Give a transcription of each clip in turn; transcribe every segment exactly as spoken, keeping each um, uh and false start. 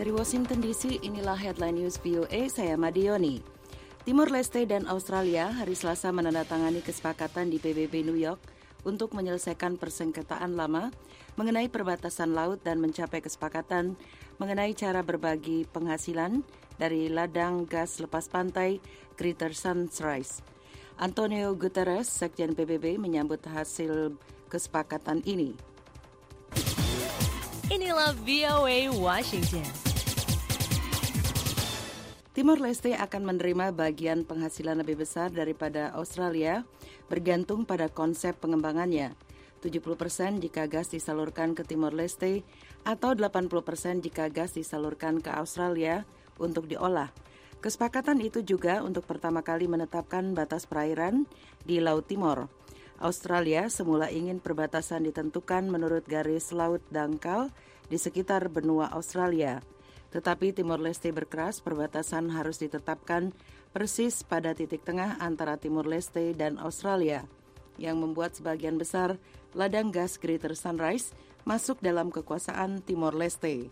Dari Washington D C, inilah Headline News V O A, saya Madioni. Timor Leste dan Australia hari Selasa menandatangani kesepakatan di P B B New York untuk menyelesaikan persengketaan lama mengenai perbatasan laut dan mencapai kesepakatan mengenai cara berbagi penghasilan dari ladang gas lepas pantai Greater Sunrise. Antonio Guterres, Sekjen P B B, menyambut hasil kesepakatan ini. Inilah V O A Washington. Timor Leste akan menerima bagian penghasilan lebih besar daripada Australia, bergantung pada konsep pengembangannya. tujuh puluh persen jika gas disalurkan ke Timor Leste atau delapan puluh persen jika gas disalurkan ke Australia untuk diolah. Kesepakatan itu juga untuk pertama kali menetapkan batas perairan di Laut Timor. Australia semula ingin perbatasan ditentukan menurut garis laut dangkal di sekitar benua Australia. Tetapi Timor Leste berkeras perbatasan harus ditetapkan persis pada titik tengah antara Timor Leste dan Australia, yang membuat sebagian besar ladang gas Greater Sunrise masuk dalam kekuasaan Timor Leste.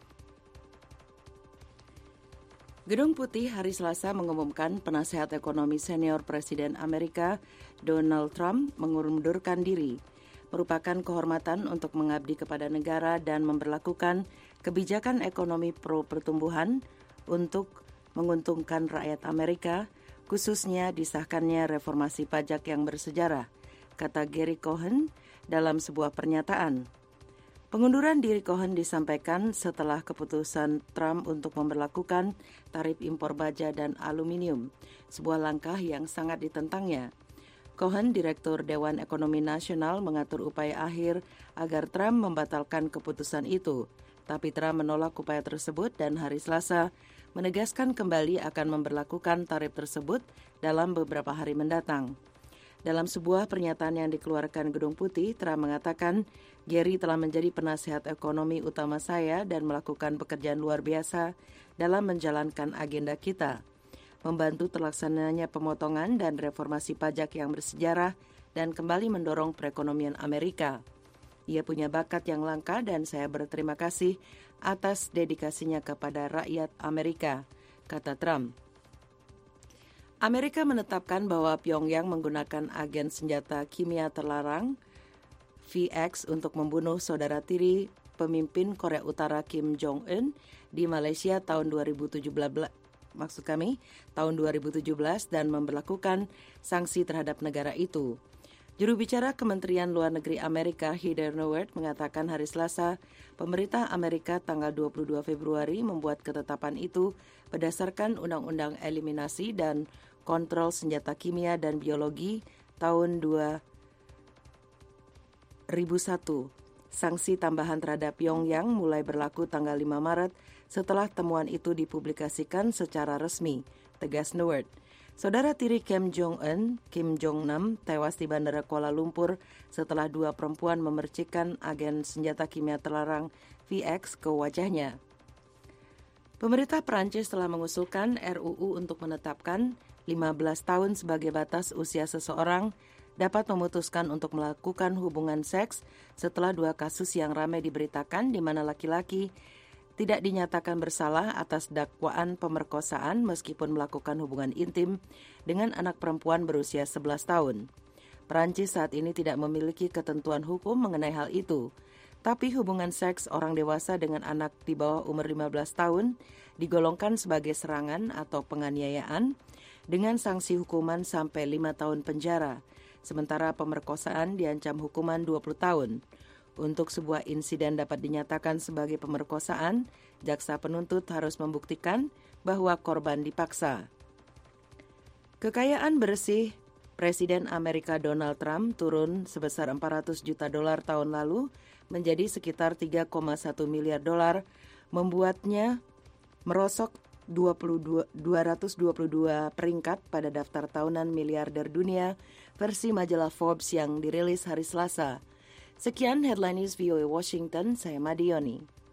Gedung Putih hari Selasa mengumumkan penasehat ekonomi senior Presiden Amerika Donald Trump mengundurkan diri, merupakan kehormatan untuk mengabdi kepada negara dan memberlakukan kebijakan ekonomi pro-pertumbuhan untuk menguntungkan rakyat Amerika, khususnya disahkannya reformasi pajak yang bersejarah, kata Gary Cohn dalam sebuah pernyataan. Pengunduran diri Cohn disampaikan setelah keputusan Trump untuk memberlakukan tarif impor baja dan aluminium, sebuah langkah yang sangat ditentangnya. Cohn, Direktur Dewan Ekonomi Nasional, mengatur upaya akhir agar Trump membatalkan keputusan itu. Tapi Trump menolak upaya tersebut dan hari Selasa menegaskan kembali akan memberlakukan tarif tersebut dalam beberapa hari mendatang. Dalam sebuah pernyataan yang dikeluarkan Gedung Putih, Trump mengatakan, Gary telah menjadi penasehat ekonomi utama saya dan melakukan pekerjaan luar biasa dalam menjalankan agenda kita, membantu terlaksananya pemotongan dan reformasi pajak yang bersejarah dan kembali mendorong perekonomian Amerika. Ia punya bakat yang langka dan saya berterima kasih atas dedikasinya kepada rakyat Amerika, kata Trump. Amerika menetapkan bahwa Pyongyang menggunakan agen senjata kimia terlarang V X untuk membunuh saudara tiri pemimpin Korea Utara Kim Jong-un di Malaysia tahun dua ribu tujuh belas. Maksud kami, tahun dua ribu tujuh belas dan memberlakukan sanksi terhadap negara itu. Juru bicara Kementerian Luar Negeri Amerika Heather Nauert mengatakan hari Selasa, pemerintah Amerika tanggal dua puluh dua Februari membuat ketetapan itu berdasarkan Undang-Undang Eliminasi dan Kontrol Senjata Kimia dan Biologi tahun dua ribu satu. Sanksi tambahan terhadap Pyongyang mulai berlaku tanggal lima Maret setelah temuan itu dipublikasikan secara resmi, tegas Nauert. Saudara tiri Kim Jong-un, Kim Jong-nam, tewas di Bandara Kuala Lumpur setelah dua perempuan memercikkan agen senjata kimia terlarang V X ke wajahnya. Pemerintah Perancis telah mengusulkan R U U untuk menetapkan lima belas tahun sebagai batas usia seseorang dapat memutuskan untuk melakukan hubungan seks setelah dua kasus yang ramai diberitakan di mana laki-laki tidak dinyatakan bersalah atas dakwaan pemerkosaan meskipun melakukan hubungan intim dengan anak perempuan berusia sebelas tahun. Perancis saat ini tidak memiliki ketentuan hukum mengenai hal itu, tapi hubungan seks orang dewasa dengan anak di bawah umur lima belas tahun digolongkan sebagai serangan atau penganiayaan dengan sanksi hukuman sampai lima tahun penjara, sementara pemerkosaan diancam hukuman dua puluh tahun. Untuk sebuah insiden dapat dinyatakan sebagai pemerkosaan, jaksa penuntut harus membuktikan bahwa korban dipaksa. Kekayaan bersih Presiden Amerika Donald Trump turun sebesar empat ratus juta dolar tahun lalu menjadi sekitar tiga koma satu miliar dolar, membuatnya merosok dua ratus dua puluh dua peringkat pada daftar tahunan miliarder dunia versi majalah Forbes yang dirilis hari Selasa. Sekian Headline News V O A Washington, saya Madioni.